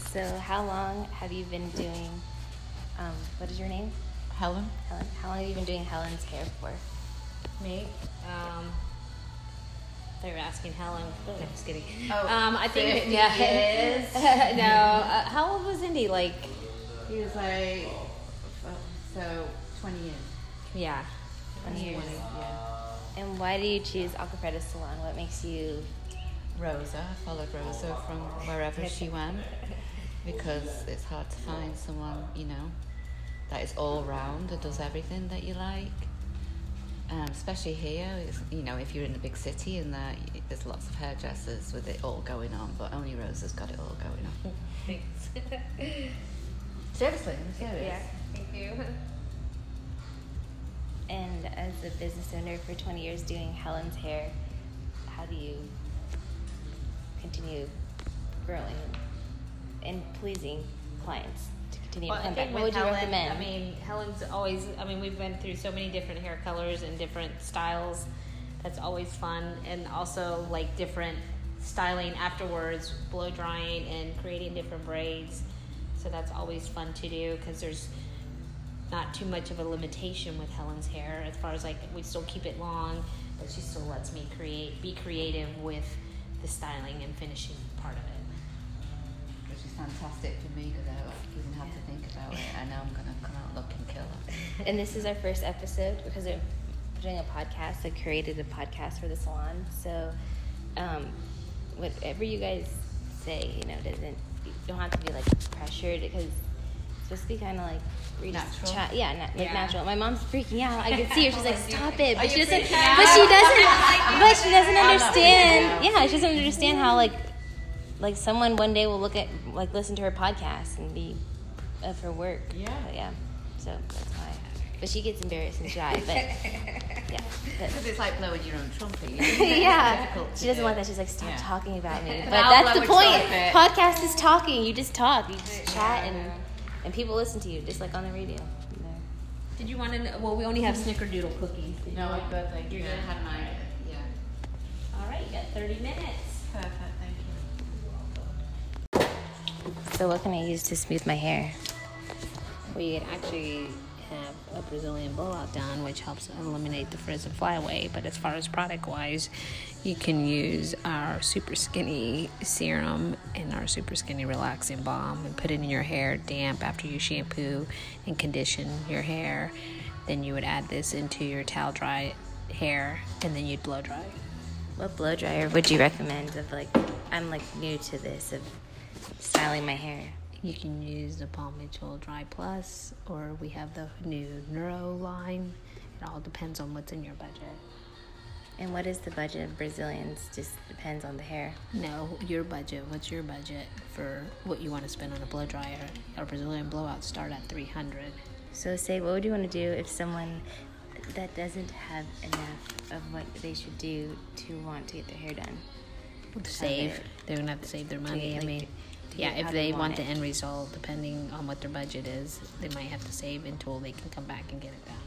So how long have you been doing, what is your name? Helen? Helen. How long have you been doing Helen's hair for? Me? They were asking Helen. No, just kidding. Oh, I think 50 years. No. How old was Indy? Like, He was like, so 20 years. yeah, 20 years. Yeah. And why do you choose Alcafreda Salon? What makes you... Rosa, I followed Rosa from wherever she went because it's hard to find someone, that is all round and does everything that you like. Especially here, if you're in a big city and there's lots of hairdressers with it all going on, but only Rosa's got it all going on. thanks. Seriously, I'm serious. Yeah, thank you. And as a business owner for 20 years doing Helen's hair, how do you continue growing and pleasing clients to continue to come back? What would you recommend? I mean, Helen's always, we've been through so many different hair colors and different styles. That's always fun. And also, like, different styling afterwards, blow drying and creating different braids. So that's always fun to do because there's not too much of a limitation with Helen's hair as far as, like, we still keep it long, but she still lets me be creative with the styling and finishing part of it. Which is fantastic for me without even have to think about it. I know I'm going to come out looking killer. And this is our first episode because we're doing a podcast. I created a podcast for the salon. So whatever you guys say, you don't have to be like pressured because it's supposed to be kind of like natural. Natural. My mom's freaking out. I can see her. She's like, "Stop it!" But she doesn't. But she doesn't understand. Yeah, she doesn't understand how like someone one day will listen to her podcast and be of her work. Yeah. But yeah. So that's why. But she gets embarrassed and shy. But yeah. Because it's like blowing your own trumpet. Yeah. She doesn't want that. She's like, "Stop talking about me." But I'll that's the blow a point. trumpet. Podcast is talking. You just talk. You just chat and people listen to you just like on the radio. Did you want to know? Well, we only have snickerdoodle cookies. No, I'm good, thank you. You're good. Had mine. Yeah. All right, you got 30 minutes. Perfect, thank you. So what can I use to smooth my hair? Well, you can actually have a Brazilian blowout done, which helps eliminate the frizz and flyaway. But as far as product-wise, you can use our Super Skinny Serum and our Super Skinny Relaxing Balm and put it in your hair damp after you shampoo and condition your hair. Then you would add this into your towel dry hair, and then you'd blow dry. What blow dryer would you recommend I'm new to this of styling my hair? You can use the Paul Mitchell Dry Plus, or we have the new Neuro line. It all depends on what's in your budget. And what is the budget of Brazilians? Just depends on the hair. No, your budget. What's your budget for what you want to spend on a blow dryer? Our Brazilian blowouts start at $300. So what would you want to do if someone that doesn't have enough of what they should do to want to get their hair done? Save. They're going to have to save their money. If they want the end result, depending on what their budget is, they might have to save until they can come back and get it done.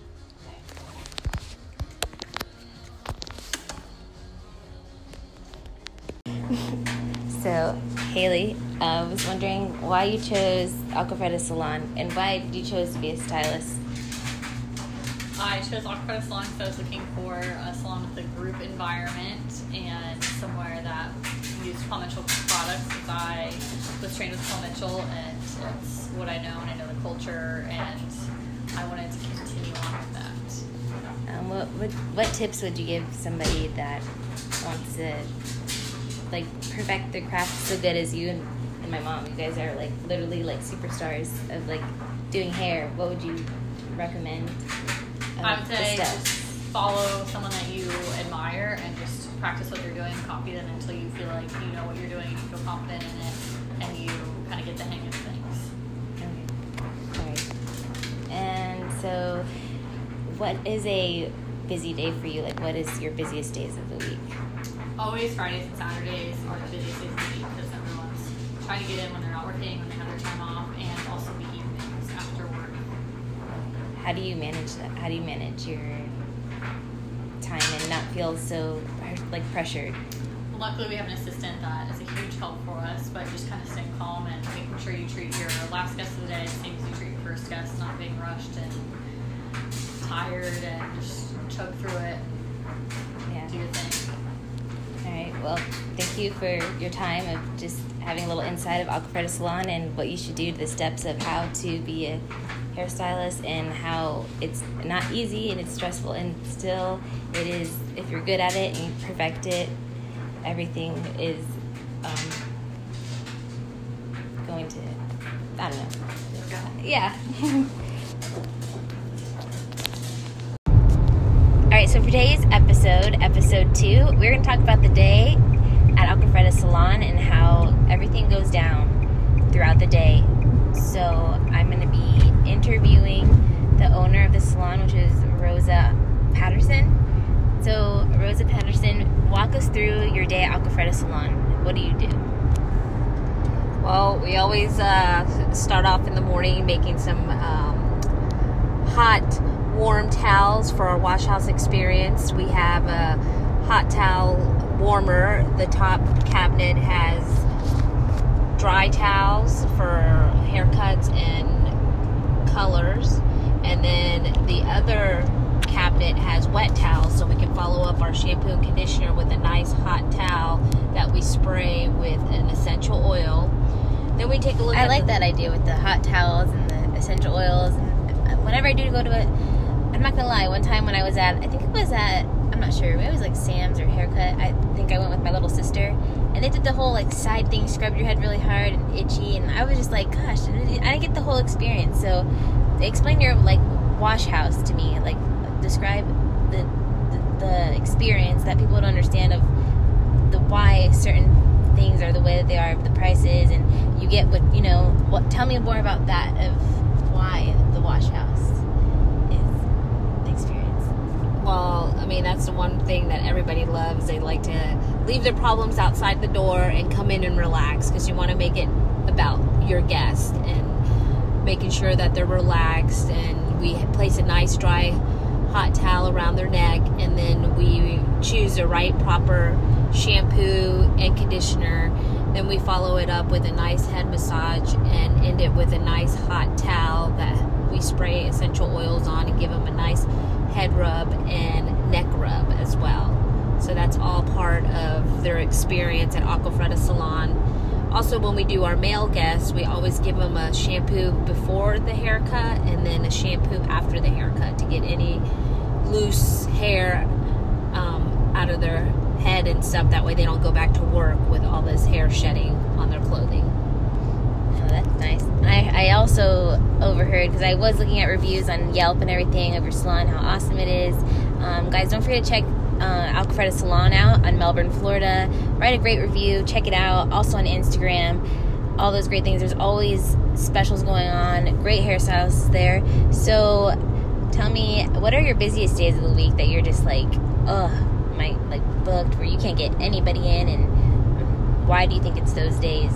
So, Haley, I was wondering why you chose Alcafreda Salon and why you chose to be a stylist. I chose Alcafreda Salon because I was looking for a salon with a group environment and somewhere that used Paul Mitchell products because I was trained with Paul Mitchell and it's what I know and I know the culture and I wanted to continue on with that. What tips would you give somebody that wants to perfect their craft so good as you and my mom? You guys are literally superstars of doing hair. What would you recommend? I would say just follow someone that you admire and just practice what they're doing, copy them until you feel like you know what you're doing, you feel confident in it, and you kind of get the hang of things. Okay. All right. And so, what is a busy day for you? What is your busiest days of the week? Always Fridays and Saturdays are the busiest days of the week because everyone's trying to get in when they're not working, when they have their time off, and also the evenings after work. How do you manage that? How do you manage your time and not feel so pressured? Luckily, we have an assistant that is a huge help for us, but just kind of staying calm and making sure you treat your last guest of the day the same as you treat your first guest, not being rushed and tired, and just chug through it and do your thing. All right. Well, thank you for your time of just having a little insight of Alcafreda Salon and what you should do, the steps of how to be a hairstylist, and how it's not easy and it's stressful, and still it is, if you're good at it and you perfect it, everything is going to, I don't know. Yeah. All right, so for today's episode 2, we're going to talk about the day at Alcafreda Salon and how everything goes down throughout the day. So I'm going to be interviewing the owner of the salon, which is Rosa Patterson. So Rosa Patterson, walk us through your day at Alcafreda Salon. What do you do? Well, we always start off in the morning making some hot, warm towels for our wash house experience. We have a hot towel warmer. The top cabinet has dry towels for haircuts and colors, and then the other cabinet has wet towels, so we can follow up our shampoo and conditioner with a nice hot towel that we spray with an essential oil. Then we take a look I like that idea with the hot towels and the essential oils. And whenever I do go to it, I'm not gonna lie, one time when I was at, I'm not sure, maybe it was like Sam's or Haircut. I think I went with my little sister, and they did the whole like side thing, scrub your head really hard and itchy, and I was just like, gosh, I didn't get the whole experience. So explain your like wash house to me, like describe the experience that people don't understand of the why certain things are the way that they are, the prices, and you get what tell me more about that, of why the wash house is the experience. Well, I mean, that's the one thing that everybody loves. They like to leave their problems outside the door and come in and relax, because you want to make it about your guest and making sure that they're relaxed. And we place a nice dry hot towel around their neck, and then we choose the right proper shampoo and conditioner. Then we follow it up with a nice head massage and end it with a nice hot towel that we spray essential oils on and give them a nice head rub and neck rub as well. So that's all part of their experience at Alcafreda Salon. Also, when we do our male guests, we always give them a shampoo before the haircut and then a shampoo after the haircut to get any loose hair out of their head and stuff. That way they don't go back to work with all this hair shedding on their clothing. Oh, that's nice. I also overheard, because I was looking at reviews on Yelp and everything of your salon, how awesome it is. Guys, don't forget to check Alcafreda Salon out on Melbourne, Florida. Write a great review. Check it out. Also on Instagram. All those great things. There's always specials going on. Great hairstylists there. So tell me, what are your busiest days of the week that you're just like, booked, where you can't get anybody in, and why do you think it's those days?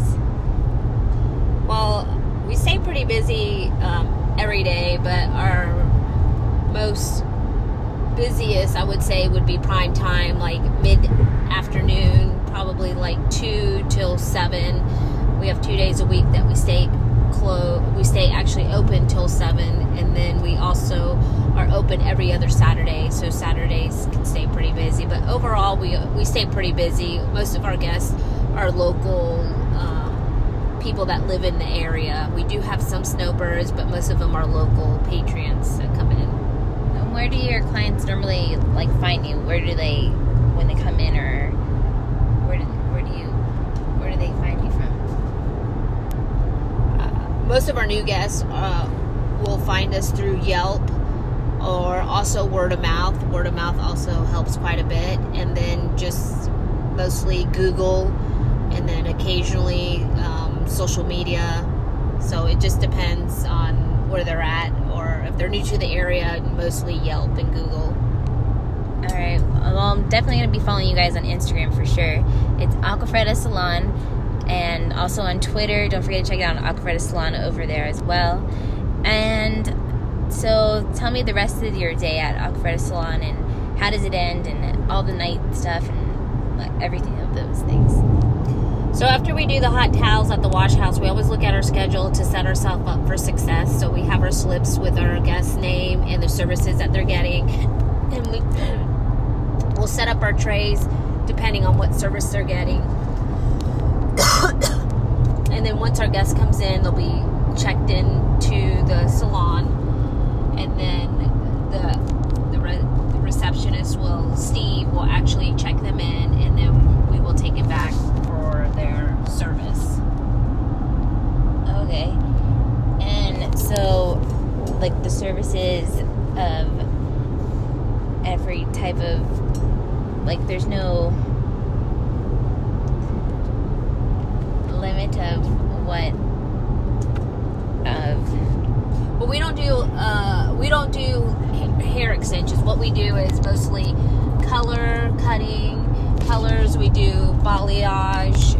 Well, we stay pretty busy every day, but our most busiest, I would say, would be prime time, like mid-afternoon, probably like 2 till 7. We have 2 days a week that we stay actually open till 7, and then we also are open every other Saturday, so Saturdays can stay pretty busy. But overall, we stay pretty busy. Most of our guests are local people that live in the area. We do have some snowbirds, but most of them are local patrons that come in. And where do your clients normally find you? Where do they, when they come in, or where do they find you from? Most of our new guests will find us through Yelp, or also word of mouth. Word of mouth also helps quite a bit, and then just mostly Google, and then occasionally social media. So it just depends on where they're at, or if they're new to the area, mostly Yelp and Google. All right. Well, I'm definitely going to be following you guys on Instagram for sure. It's Alcafreda Salon, and also on Twitter. Don't forget to check out Alcafreda Salon over there as well. And so tell me the rest of your day at Alcafreda Salon, and how does it end, and all the night stuff, and everything of those things. So after we do the hot towels at the wash house, we always look at our schedule to set ourselves up for success. So we have our slips with our guest's name and the services that they're getting. And we'll set up our trays depending on what service they're getting. And then once our guest comes in, they'll be checked in to the salon. And then the receptionist Steve will actually check them in, and then we will take it back for their service. Okay. And so, like, the services of every type of, like, there's no limit of what Well, we don't do hair extensions. What we do is mostly color cutting, colors. We do balayage.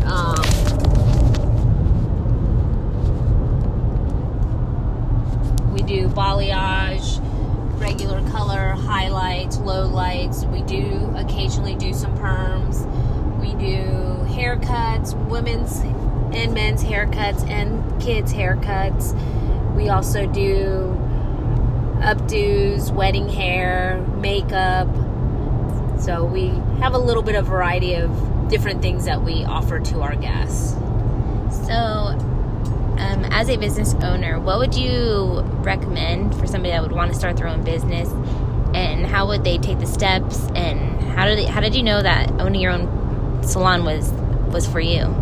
We do balayage, regular color, highlights, low lights. We do occasionally do some perms. We do haircuts, women's and men's haircuts, and kids' haircuts. We also do updos, wedding hair, makeup. So we have a little bit of variety of different things that we offer to our guests. So, as a business owner, what would you recommend for somebody that would want to start their own business, and how would they take the steps, and how did you know that owning your own salon was for you?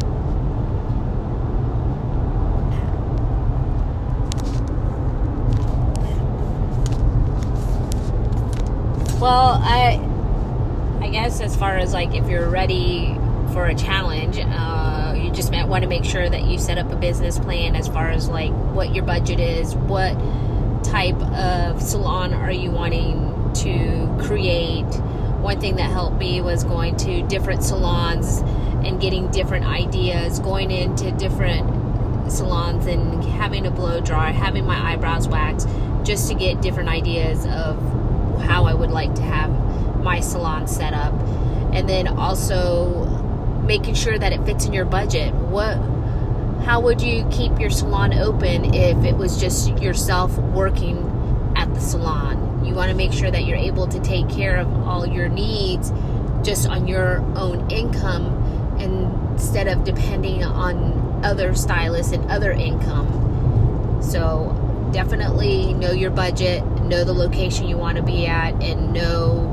Well, I guess as far as, like, if you're ready for a challenge, you just might want to make sure that you set up a business plan as far as, like, what your budget is, what type of salon are you wanting to create. One thing that helped me was going to different salons and getting different ideas, going into different salons and having a blow dry, having my eyebrows waxed, just to get different ideas of how I would like to have my salon set up. And then also making sure that it fits in your budget. How would you keep your salon open if it was just yourself working at the salon? You want to make sure that you're able to take care of all your needs just on your own income, instead of depending on other stylists and other income. So definitely know your budget, know the location you want to be at, and know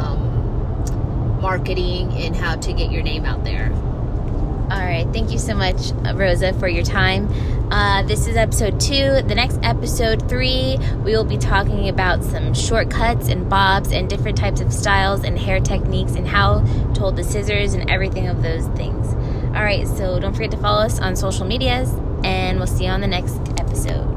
marketing and how to get your name out there. All right. Thank you so much, Rosa, for your time. This is episode 2. The next episode 3, we will be talking about some shortcuts and bobs and different types of styles and hair techniques and how to hold the scissors and everything of those things. All right. So don't forget to follow us on social medias, and we'll see you on the next episode.